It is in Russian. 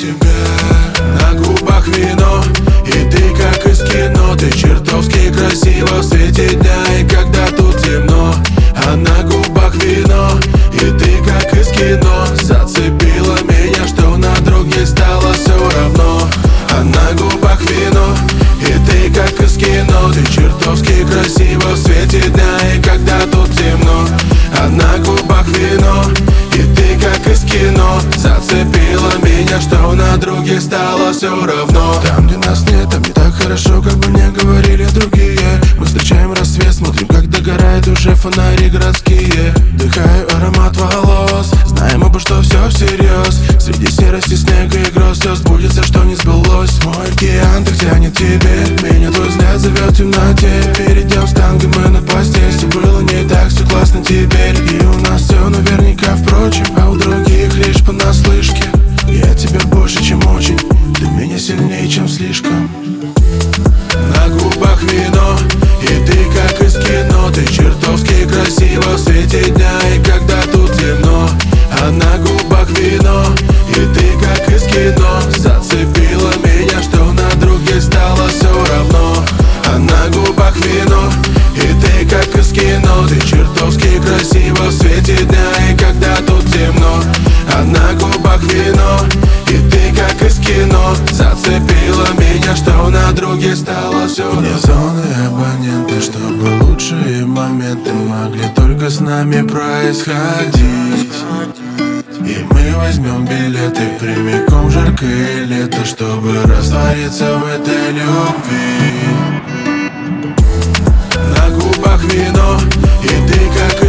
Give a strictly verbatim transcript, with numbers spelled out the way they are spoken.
тебя. На губах вино, и ты как из кино. Ты чертовски красива в свете дня и когда тут темно. А на губах вино, и ты как из кино. Зацепила меня, что на друге стало все равно. А на губах вино, и ты как из кино. Ты чертовски красива в свете дня и когда тут темно. А на губах вино, и ты как из кино. Зацепила меня, что на друге стало все равно. Там, где нас нет, там не так хорошо, как бы мне говорили другие. Мы встречаем рассвет, смотрим, как догорают уже фонари городские. Вдыхаю аромат волос, знаем оба, что все всерьез. Среди серости, снега и гроз все сбудется, что не сбылось. Мой океан так тянет тебе, меня твой взгляд зовет в темноте. Перейдем с танго мы на постель. Все было не так, все классно теперь. И у нас все наверняка впрочем, а у других лишь понаслышке. Я тебя больше, чем очень, ты меня сильнее, чем слишком. На губах вино, и ты как из кино. Ты чертовски красива в свете дня и когда тут темно. А на губах вино, и ты как из кино. Зацепила меня, что на друге стало все равно. А на губах вино, и ты как из кино. Ты чертовски красива в свете дня и когда тут темно. А на губах вино, и ты как из кино. Зацепила меня, что на друге стало все равно. Вне зоны абоненты, чтобы лучшие моменты могли только с нами происходить. И мы возьмем билеты прямиком в жаркое лето, чтобы раствориться в этой любви. На губах вино, и ты как